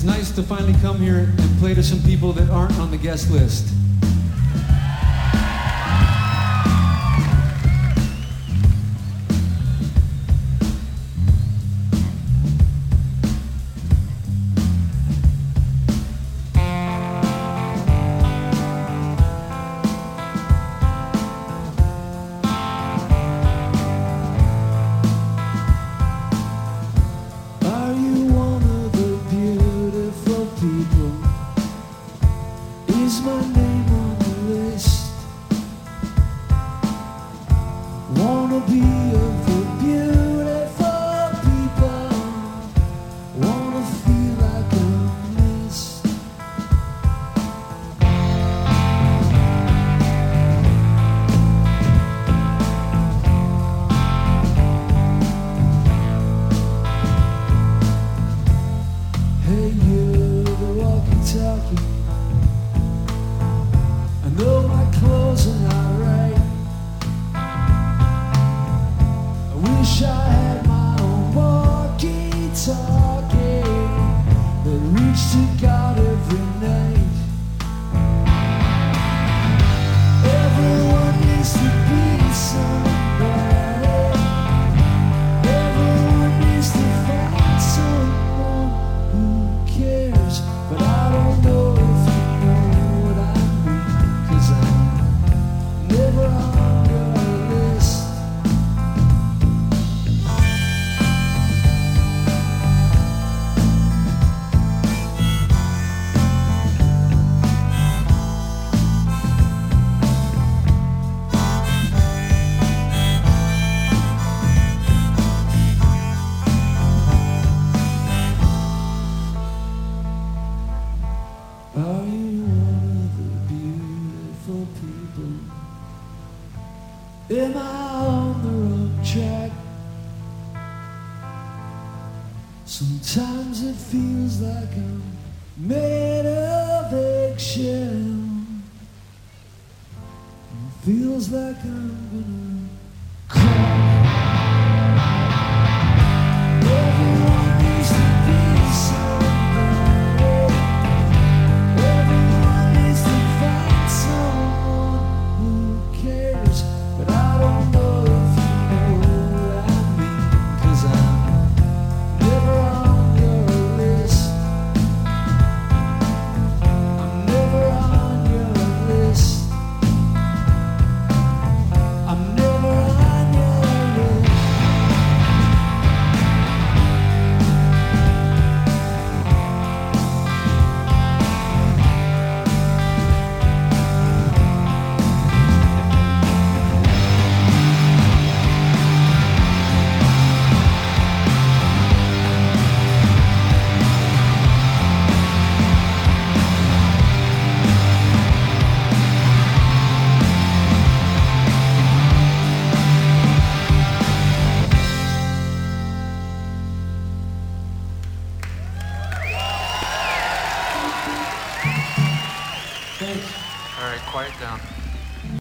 nice to finally come here and play to some people that aren't on the guest list. Is my name on the list? Wanna be of the beautiful people. Wanna feel like a mist. Hey, you, the walkie-talkie. I know my clothes are not right. I wish I had my own walkie-talkie that reached to God every night. Everyone needs to be somebody. Everyone needs to find someone who cares. But I don't know if you know what I mean. Never on your list. Are you one of the beautiful people? Am I on the wrong track? Sometimes it feels like I'm made of eggshell. It feels like I'm gonna cry.